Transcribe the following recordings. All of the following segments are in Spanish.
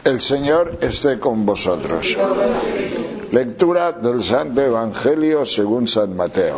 El Señor esté con vosotros. Lectura del Santo Evangelio según San Mateo.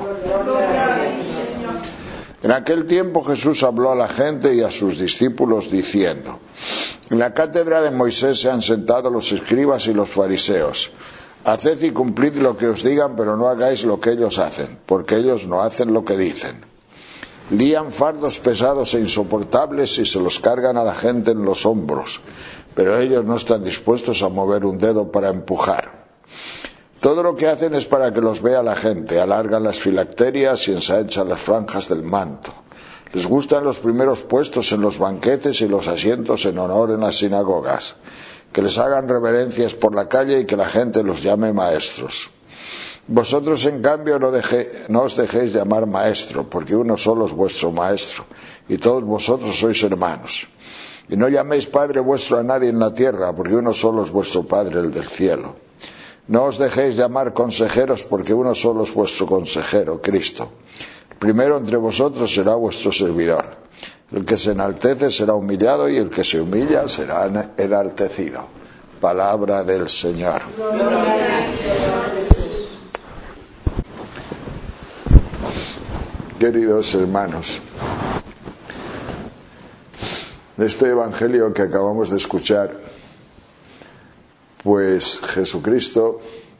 En aquel tiempo Jesús habló a la gente y a sus discípulos diciendo: en la cátedra de Moisés se han sentado los escribas y los fariseos. Haced y cumplid lo que os digan, pero no hagáis lo que ellos hacen, porque ellos no hacen lo que dicen. Lían fardos pesados e insoportables y se los cargan a la gente en los hombros, pero ellos no están dispuestos a mover un dedo para empujar. Todo lo que hacen es para que los vea la gente. Alargan las filacterias y ensanchan las franjas del manto. Les gustan los primeros puestos en los banquetes y los asientos en honor en las sinagogas. Que les hagan reverencias por la calle y que la gente los llame maestros. Vosotros, en cambio, no os dejéis llamar maestro, porque uno solo es vuestro maestro, y todos vosotros sois hermanos. Y no llaméis Padre vuestro a nadie en la tierra, porque uno solo es vuestro Padre, el del cielo. No os dejéis llamar consejeros, porque uno solo es vuestro consejero, Cristo. El primero entre vosotros será vuestro servidor. El que se enaltece será humillado, y el que se humilla será enaltecido. Palabra del Señor. Queridos hermanos, de este Evangelio que acabamos de escuchar, pues Jesucristo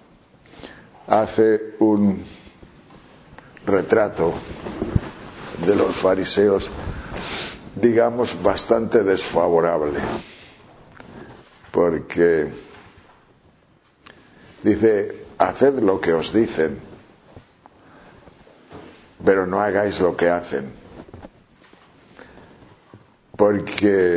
hace un retrato de los fariseos, digamos, bastante desfavorable, porque dice: haced lo que os dicen, pero no hagáis lo que hacen, porque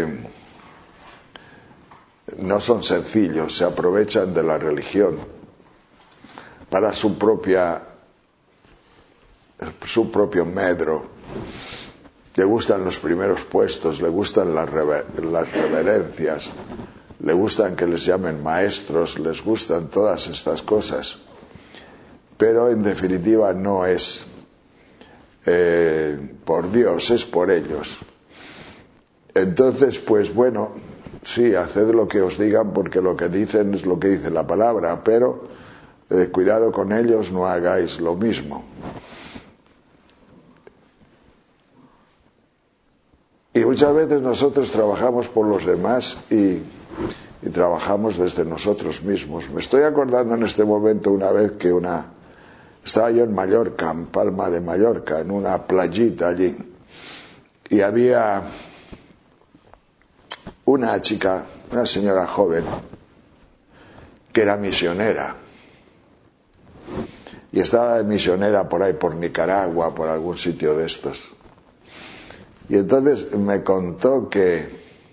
no son sencillos, se aprovechan de la religión para su propio medro. Le gustan los primeros puestos, le gustan las reverencias, le gustan que les llamen maestros, les gustan todas estas cosas, pero en definitiva no es por Dios, es por ellos. Entonces, pues bueno, sí, haced lo que os digan, porque lo que dicen es lo que dice la palabra, pero cuidado con ellos, no hagáis lo mismo. Y muchas veces nosotros trabajamos por los demás y trabajamos desde nosotros mismos. Me estoy acordando en este momento una vez que estaba yo en Mallorca, en Palma de Mallorca, en una playita allí, y había una chica, una señora joven, que era misionera, y estaba de misionera por ahí, por Nicaragua, por algún sitio de estos. Y entonces me contó que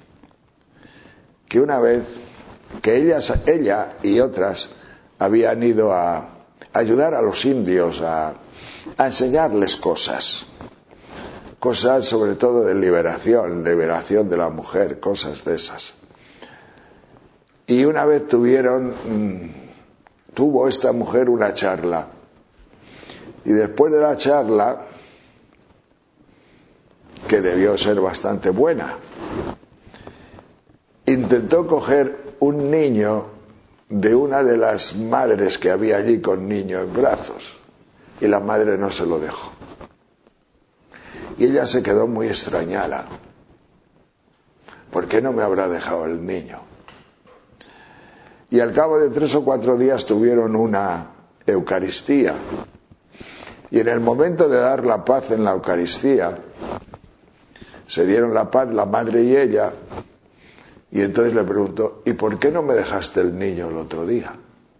una vez que ella y otras habían ido a ayudar a los indios, a enseñarles cosas sobre todo de liberación de la mujer, cosas de esas. Y una vez tuvo esta mujer una charla, y después de la charla, que debió ser bastante buena, intentó coger un niño de una de las madres que había allí con niño en brazos, y la madre no se lo dejó. Y ella se quedó muy extrañada. ¿Por qué no me habrá dejado el niño? Y al cabo de 3 o 4 días tuvieron una Eucaristía. Y en el momento de dar la paz en la Eucaristía, se dieron la paz la madre y ella, y entonces le preguntó: ¿y por qué no me dejaste el niño el otro día?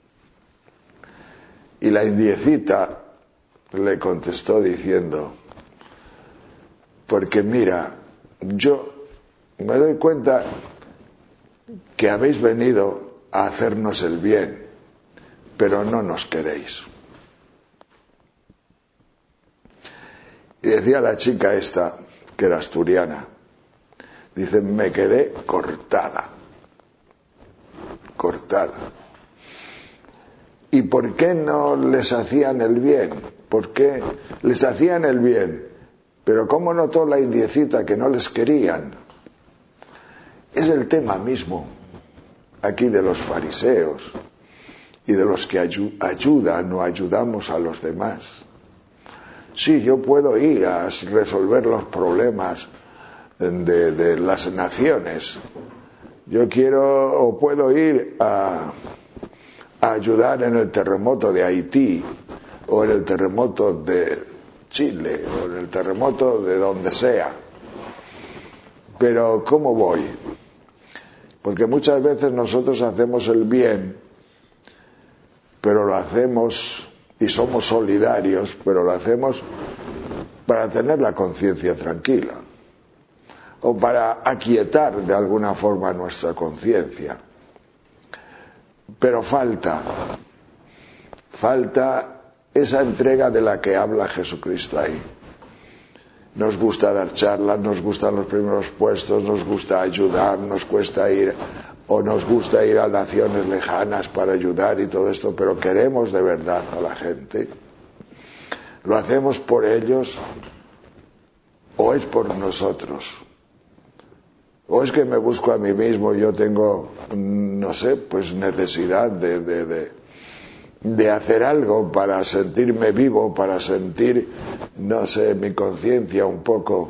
Y la indiecita le contestó diciendo: porque mira, yo me doy cuenta que habéis venido a hacernos el bien, pero no nos queréis. Y decía la chica esta, que era asturiana, dice: me quedé cortada. ¿Y por qué no les hacían el bien? ¿Por qué les hacían el bien? Pero ¿cómo notó la indiecita que no les querían? Es el tema mismo. aquí de los fariseos y de los que ayudan o ayudamos a los demás. Sí, yo puedo ir a resolver los problemas de las naciones. Yo quiero o puedo ir a ayudar en el terremoto de Haití, o en el terremoto de Chile, o en el terremoto de donde sea. Pero ¿cómo voy? Porque muchas veces nosotros hacemos el bien, pero lo hacemos y somos solidarios, pero lo hacemos para tener la conciencia tranquila, o para aquietar de alguna forma nuestra conciencia. Pero falta esa entrega de la que habla Jesucristo ahí. Nos gusta dar charlas, nos gustan los primeros puestos, nos gusta ayudar, nos gusta ir a naciones lejanas para ayudar y todo esto, pero queremos de verdad a la gente. ¿Lo hacemos por ellos o es por nosotros? ¿O es que me busco a mí mismo y yo tengo, no sé, pues necesidad de hacer algo para sentirme vivo, para sentir, no sé, mi conciencia un poco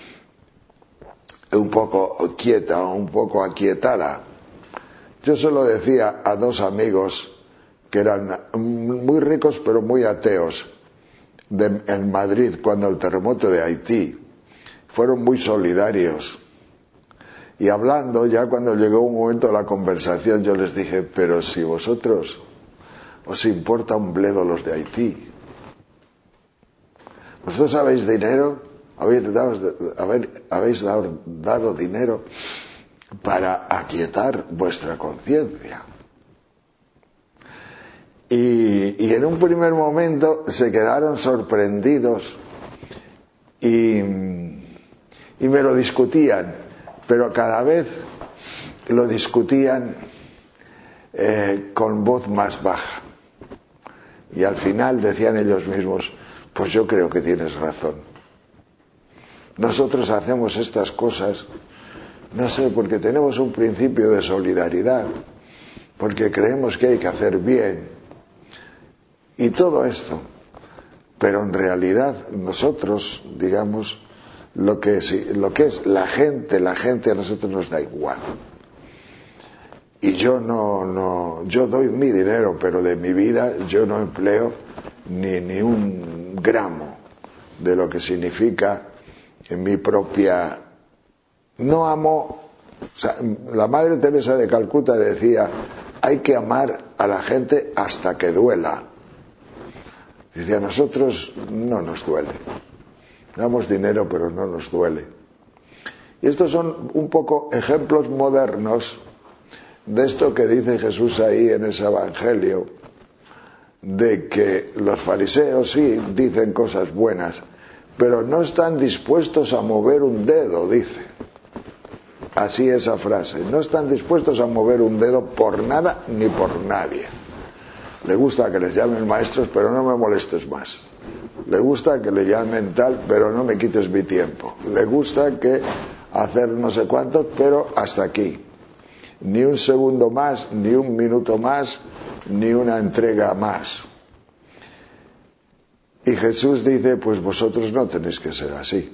quieta, un poco aquietada? Yo se lo decía a dos amigos que eran muy ricos pero muy ateos en Madrid cuando el terremoto de Haití. Fueron muy solidarios. Y hablando, ya cuando llegó un momento de la conversación, yo les dije, pero si vosotros os importa un bledo los de Haití. ¿Vosotros habéis dinero? ¿Habéis dado dinero para aquietar vuestra conciencia? Y en un primer momento se quedaron sorprendidos y me lo discutían, pero cada vez lo discutían con voz más baja. Y al final decían ellos mismos, pues yo creo que tienes razón. Nosotros hacemos estas cosas, no sé, porque tenemos un principio de solidaridad, porque creemos que hay que hacer bien, y todo esto. Pero en realidad nosotros, digamos, lo que es la gente a nosotros nos da igual. Y yo yo doy mi dinero, pero de mi vida yo no empleo ni un gramo de lo que significa en mi propia. No amo. O sea, la Madre Teresa de Calcuta decía, hay que amar a la gente hasta que duela. Dice, a nosotros no nos duele. Damos dinero, pero no nos duele. Y estos son un poco ejemplos modernos de esto que dice Jesús ahí en ese evangelio, de que los fariseos sí dicen cosas buenas, pero no están dispuestos a mover un dedo, dice. Así esa frase, no están dispuestos a mover un dedo por nada ni por nadie. Le gusta que les llamen maestros, pero no me molestes más. Le gusta que le llamen tal, pero no me quites mi tiempo. Le gusta que hacer no sé cuántos, pero hasta aquí. Ni un segundo más, ni un minuto más, ni una entrega más. Y Jesús dice, pues vosotros no tenéis que ser así.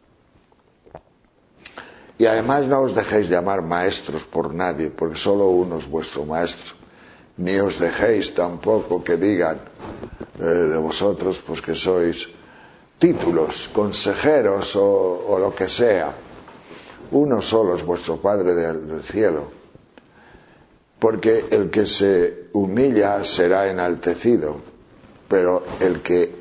Y además no os dejéis llamar maestros por nadie, porque solo uno es vuestro maestro. Ni os dejéis tampoco que digan de vosotros pues que sois títulos, consejeros o lo que sea. Uno solo es vuestro Padre del cielo. Porque el que se humilla será enaltecido, pero el que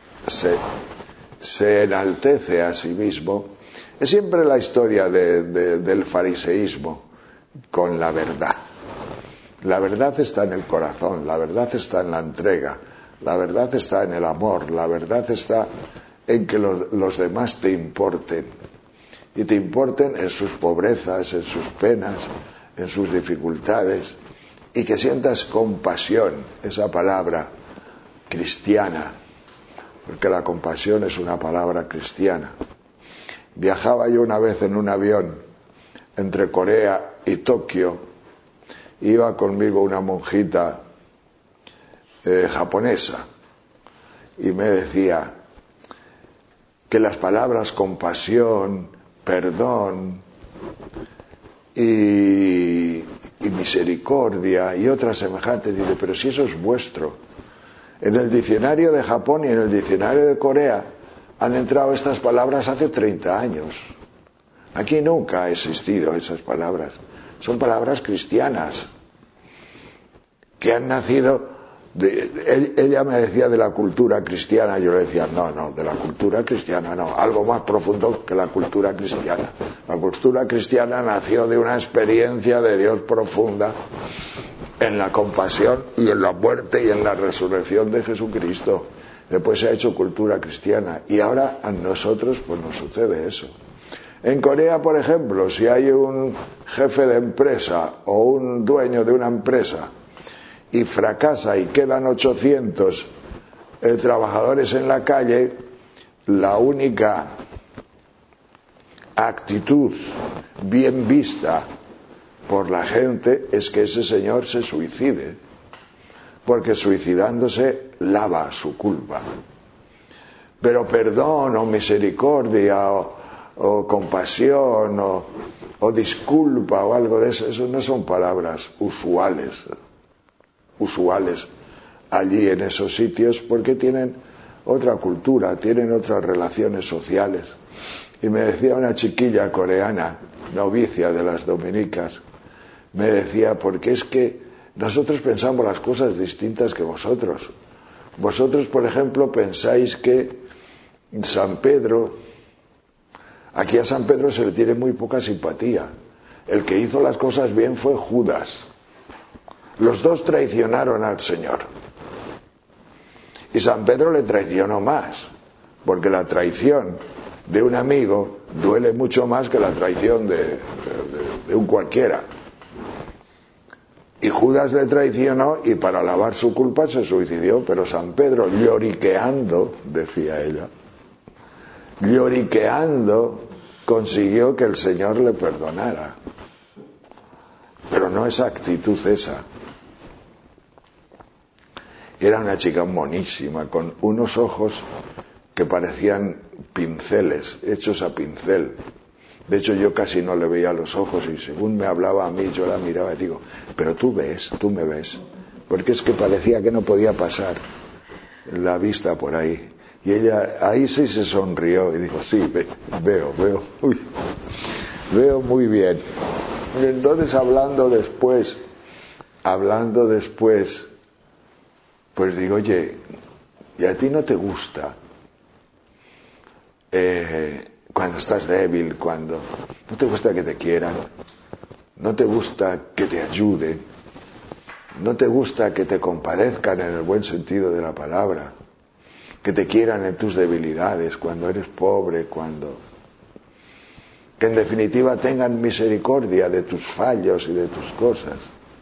se enaltece a sí mismo. Es siempre la historia del fariseísmo con la verdad. La verdad está en el corazón, la verdad está en la entrega, la verdad está en el amor, la verdad está en que los demás te importen. Y te importen en sus pobrezas, en sus penas, en sus dificultades. Y que sientas compasión, esa palabra cristiana. Porque la compasión es una palabra cristiana. Viajaba yo una vez en un avión entre Corea y Tokio, iba conmigo una monjita japonesa y me decía que las palabras compasión, perdón y misericordia y otras semejantes, dice, pero si eso es vuestro. En el diccionario de Japón y en el diccionario de Corea han entrado estas palabras hace 30 años. Aquí nunca ha existido esas palabras. Son palabras cristianas que han nacido ella me decía de la cultura cristiana, yo le decía no, de la cultura cristiana no, algo más profundo que la cultura cristiana. La cultura cristiana nació de una experiencia de Dios profunda en la compasión y en la muerte y en la resurrección de Jesucristo. Después se ha hecho cultura cristiana y ahora a nosotros pues nos sucede eso. En Corea, por ejemplo, si hay un jefe de empresa o un dueño de una empresa y fracasa y quedan 800 trabajadores en la calle, la única actitud bien vista por la gente es que ese señor se suicide, porque suicidándose lava su culpa. Pero perdón o misericordia o compasión o disculpa o algo de eso, eso no son palabras usuales allí en esos sitios, porque tienen otra cultura, tienen otras relaciones sociales. Y me decía una chiquilla coreana, novicia de las dominicas, me decía, porque es que nosotros pensamos las cosas distintas que vosotros. Vosotros, por ejemplo, pensáis que San Pedro, aquí a San Pedro se le tiene muy poca simpatía. El que hizo las cosas bien fue Judas. Los dos traicionaron al Señor. Y San Pedro le traicionó más, porque la traición de un amigo duele mucho más que la traición de un cualquiera. Y Judas le traicionó y para lavar su culpa se suicidó, pero San Pedro, lloriqueando, decía ella, lloriqueando, consiguió que el Señor le perdonara. Pero no esa actitud esa. Era una chica monísima, con unos ojos que parecían pinceles, hechos a pincel. De hecho, yo casi no le veía los ojos y según me hablaba a mí, yo la miraba y digo, pero tú me ves. Porque es que parecía que no podía pasar la vista por ahí. Y ella ahí sí se sonrió y dijo, sí, veo muy bien. Y entonces hablando después, pues digo, oye, ¿y a ti no te gusta cuando estás débil, cuando no te gusta que te quieran, no te gusta que te ayuden, no te gusta que te compadezcan en el buen sentido de la palabra, que te quieran en tus debilidades, cuando eres pobre, que en definitiva tengan misericordia de tus fallos y de tus cosas?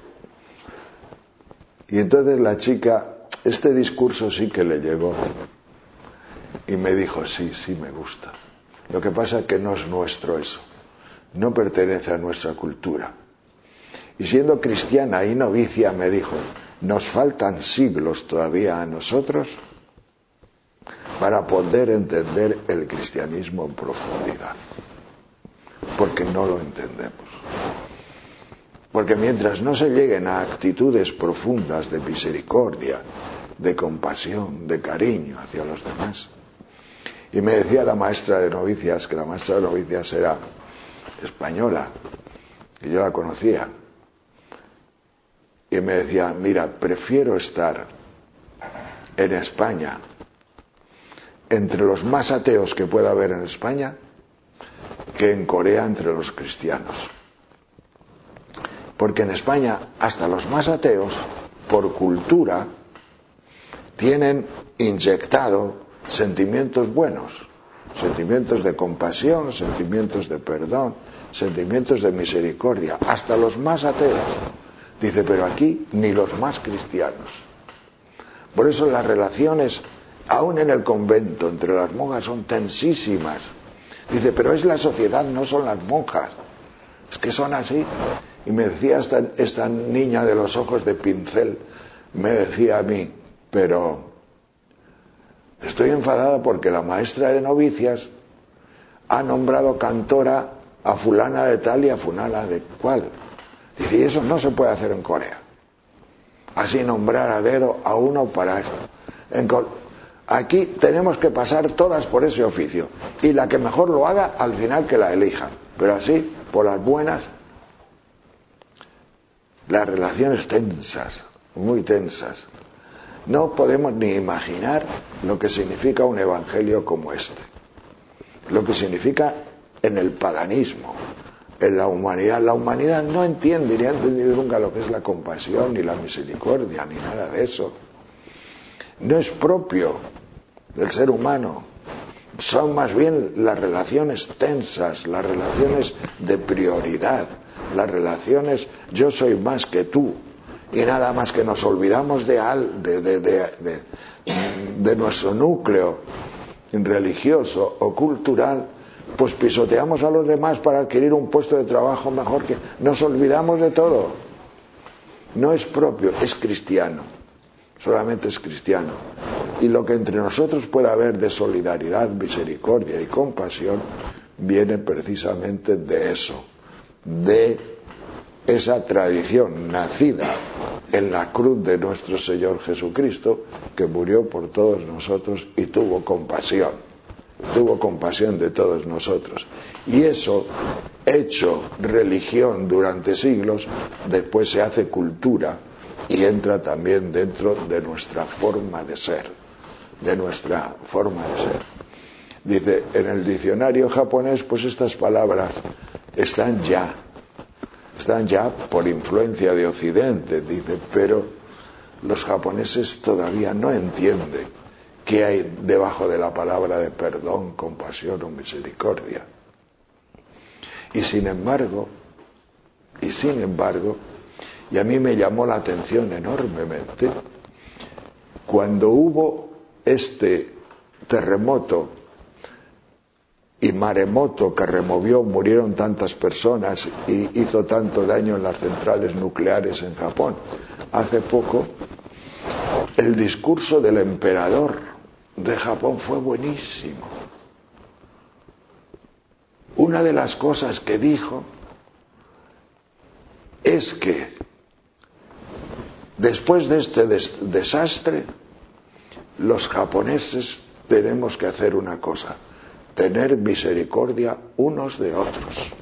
Y entonces la chica, este discurso sí que le llegó y me dijo, sí me gusta. Lo que pasa es que no es nuestro eso, no pertenece a nuestra cultura. Y siendo cristiana y novicia me dijo, nos faltan siglos todavía a nosotros para poder entender el cristianismo en profundidad, porque no lo entendemos. Porque mientras no se lleguen a actitudes profundas de misericordia, de compasión, de cariño hacia los demás. Y me decía la maestra de novicias, que la maestra de novicias era española, y yo la conocía. Y me decía, mira, prefiero estar en España, entre los más ateos que pueda haber en España, que en Corea entre los cristianos. Porque en España, hasta los más ateos, por cultura, tienen inyectado sentimientos buenos, sentimientos de compasión, sentimientos de perdón, sentimientos de misericordia, hasta los más ateos. Dice, pero aquí ni los más cristianos. Por eso las relaciones, aún en el convento, entre las monjas son tensísimas. Dice, pero es la sociedad, no son las monjas. Es que son así. Y me decía esta niña de los ojos de pincel, me decía a mí, pero estoy enfadada porque la maestra de novicias ha nombrado cantora a fulana de tal y a fulana de cual. Dice, y eso no se puede hacer en Corea. Así nombrar a dedo a uno para esto. Aquí tenemos que pasar todas por ese oficio. Y la que mejor lo haga, al final que la elijan. Pero así, por las buenas, las relaciones tensas, muy tensas. No podemos ni imaginar lo que significa un evangelio como este. Lo que significa en el paganismo, en la humanidad. La humanidad no entiende ni ha entendido nunca lo que es la compasión, ni la misericordia, ni nada de eso. No es propio del ser humano. Son más bien las relaciones tensas, las relaciones de prioridad, las relaciones yo soy más que tú, y nada más que nos olvidamos de nuestro núcleo religioso o cultural, pues pisoteamos a los demás para adquirir un puesto de trabajo mejor que... Nos olvidamos de todo. No es propio, es cristiano. Solamente es cristiano. Y lo que entre nosotros pueda haber de solidaridad, misericordia y compasión viene precisamente de eso, de esa tradición nacida en la cruz de nuestro Señor Jesucristo, que murió por todos nosotros y tuvo compasión de todos nosotros. Y eso, hecho religión durante siglos, después se hace cultura y entra también dentro de nuestra forma de ser, Dice, en el diccionario japonés, pues estas palabras están ya por influencia de Occidente, dice, pero los japoneses todavía no entienden qué hay debajo de la palabra de perdón, compasión o misericordia. Y sin embargo, y a mí me llamó la atención enormemente, cuando hubo este terremoto y maremoto que murieron tantas personas y hizo tanto daño en las centrales nucleares en Japón, hace poco, el discurso del emperador de Japón fue buenísimo. Una de las cosas que dijo es que después de este desastre, los japoneses tenemos que hacer una cosa: tener misericordia unos de otros.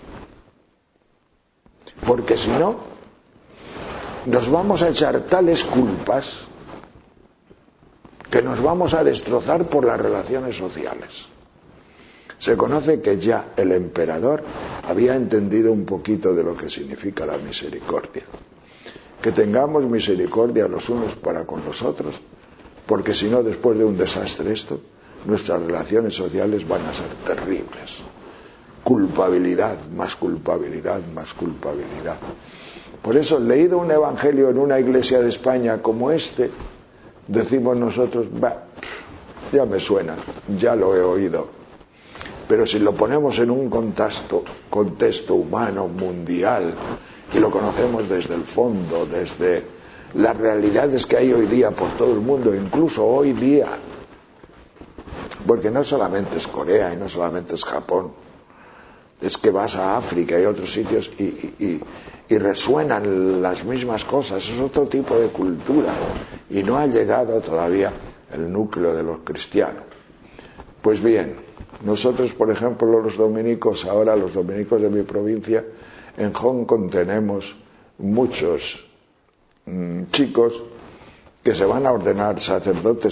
Porque si no, nos vamos a echar tales culpas que nos vamos a destrozar por las relaciones sociales. Se conoce que ya el emperador había entendido un poquito de lo que significa la misericordia. Que tengamos misericordia los unos para con los otros, porque si no, después de un desastre nuestras relaciones sociales van a ser terribles. Culpabilidad, más culpabilidad, más culpabilidad. Por eso, leído un evangelio en una iglesia de España como este, decimos nosotros, ya me suena, ya lo he oído. Pero si lo ponemos en un contexto humano, mundial, y lo conocemos desde el fondo, desde las realidades que hay hoy día por todo el mundo, incluso hoy día, porque no solamente es Corea y no solamente es Japón, es que vas a África y otros sitios y resuenan las mismas cosas, es otro tipo de cultura y no ha llegado todavía el núcleo de los cristianos. Pues bien, nosotros, por ejemplo, los dominicos de mi provincia, en Hong Kong tenemos muchos chicos que se van a ordenar sacerdotes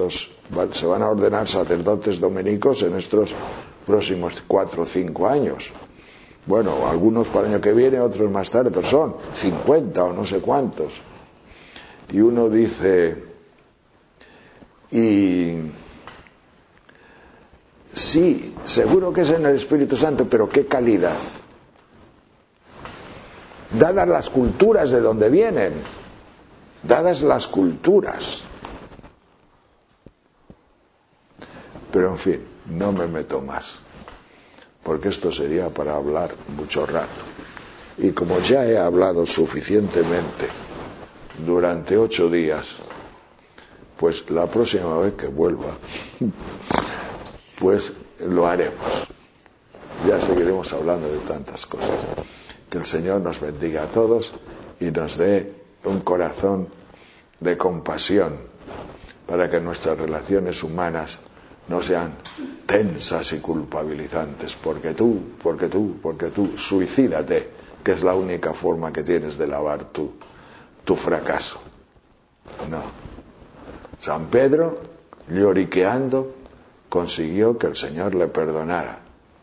dominicos en estos próximos 4 o 5 años. Bueno, algunos para el año que viene, otros más tarde, pero son 50 o no sé cuántos. Y uno dice, sí, seguro que es en el Espíritu Santo, pero ¿qué calidad? Dadas las culturas de donde vienen, dadas las culturas. Pero en fin, no me meto más, porque esto sería para hablar mucho rato. Y como ya he hablado suficientemente durante 8 días, pues la próxima vez que vuelva, pues lo haremos. Ya seguiremos hablando de tantas cosas. Que el Señor nos bendiga a todos y nos dé un corazón de compasión para que nuestras relaciones humanas no sean tensas y culpabilizantes. Porque tú, suicídate, que es la única forma que tienes de lavar tu fracaso. No. San Pedro, lloriqueando, consiguió que el Señor le perdonara.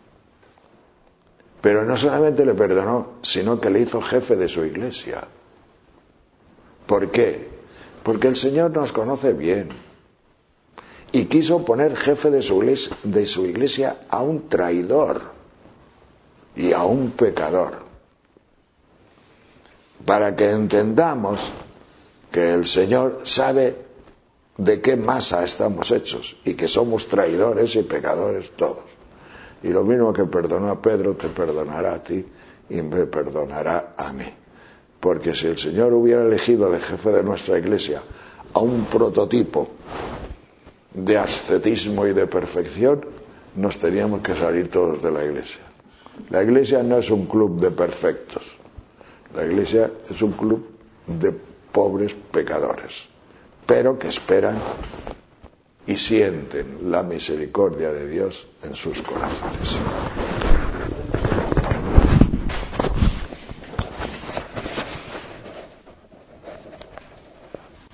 Pero no solamente le perdonó, sino que le hizo jefe de su iglesia. ¿Por qué? Porque el Señor nos conoce bien. Y quiso poner jefe de su iglesia a un traidor y a un pecador. Para que entendamos que el Señor sabe de qué masa estamos hechos y que somos traidores y pecadores todos. Y lo mismo que perdonó a Pedro, te perdonará a ti y me perdonará a mí. Porque si el Señor hubiera elegido de jefe de nuestra iglesia a un prototipo de ascetismo y de perfección, nos teníamos que salir todos de la iglesia. La iglesia no es un club de perfectos. La iglesia es un club de pobres pecadores, pero que esperan y sienten la misericordia de Dios en sus corazones.